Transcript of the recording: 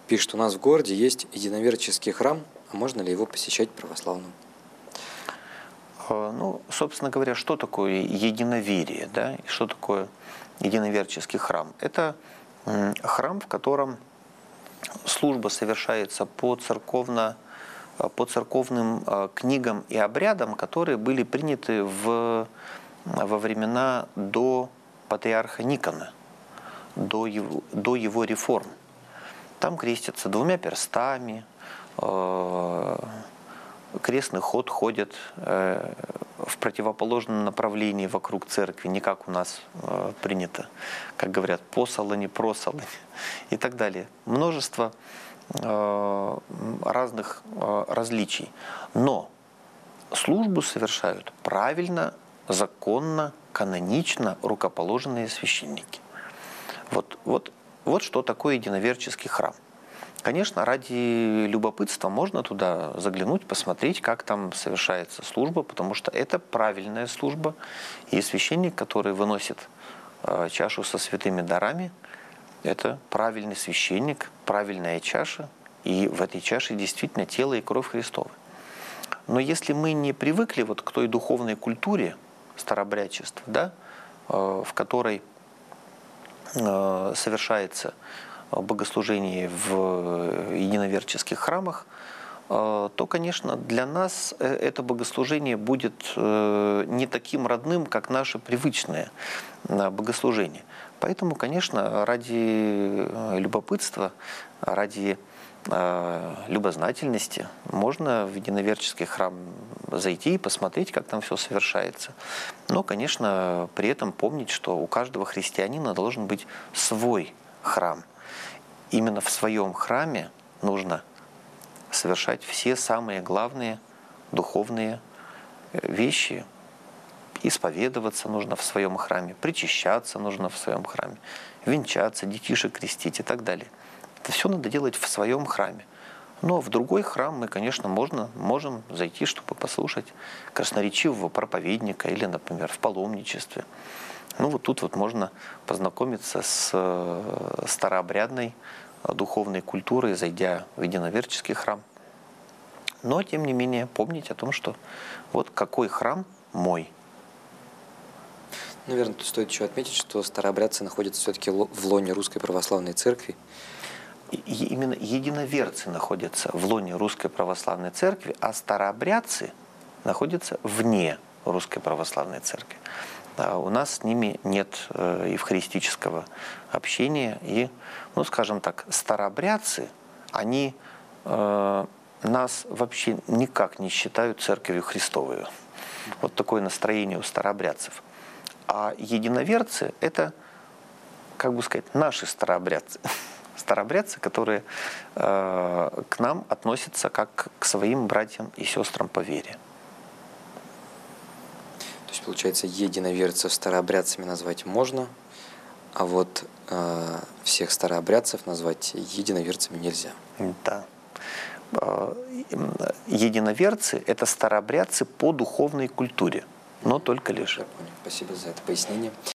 Пишет, у нас в городе есть единоверческий храм, а можно ли его посещать православным? Ну, собственно говоря, что такое единоверие, да, и что такое единоверческий храм? Это храм, в котором служба совершается по церковным книгам и обрядам, которые были приняты во времена до патриарха Никона, до его реформ. Там крестятся двумя перстами, крестный ход ходит в противоположном направлении вокруг церкви, не как у нас принято, как говорят, посолони, просолони и так далее. Множество разных различий. Но службу совершают правильно, законно, канонично рукоположенные священники. Вот что такое единоверческий храм. Конечно, ради любопытства можно туда заглянуть, посмотреть, как там совершается служба, потому что это правильная служба. И священник, который выносит чашу со святыми дарами, это правильный священник, правильная чаша, и в этой чаше действительно тело и кровь Христова. Но если мы не привыкли вот к той духовной культуре старообрядчества, да, в которой совершается богослужение в единоверческих храмах, то, конечно, для нас это богослужение будет не таким родным, как наше привычное богослужение. Поэтому, конечно, ради любопытства, ради любознательности можно в единоверческий храм зайти и посмотреть, как там все совершается. Но, конечно, при этом помнить, что у каждого христианина должен быть свой храм. Именно в своем храме нужно совершать все самые главные духовные вещи. Исповедоваться нужно в своем храме, причащаться нужно в своем храме, венчаться, детишек крестить и так далее. Это все надо делать в своем храме. Но в другой храм мы, конечно, можем зайти, чтобы послушать красноречивого проповедника или, например, в паломничестве. Ну вот тут вот можно познакомиться с старообрядной духовной культурой, зайдя в единоверческий храм. Но, тем не менее, помнить о том, что вот какой храм мой. Наверное, тут стоит еще отметить, что старообрядцы находятся все-таки в лоне Русской Православной Церкви. Именно единоверцы находятся в лоне Русской Православной Церкви, а старообрядцы находятся вне Русской Православной Церкви. У нас с ними нет евхаристического общения. И, ну, скажем так, старообрядцы, они нас вообще никак не считают Церковью Христовой. Вот такое настроение у старообрядцев. А единоверцы – это, как бы сказать, наши старообрядцы. Старообрядцы, которые к нам относятся как к своим братьям и сестрам по вере. То есть, получается, единоверцев старообрядцами назвать можно, а вот всех старообрядцев назвать единоверцами нельзя. Да. Единоверцы – это старообрядцы по духовной культуре, но только лишь. Я понял. Спасибо за это пояснение.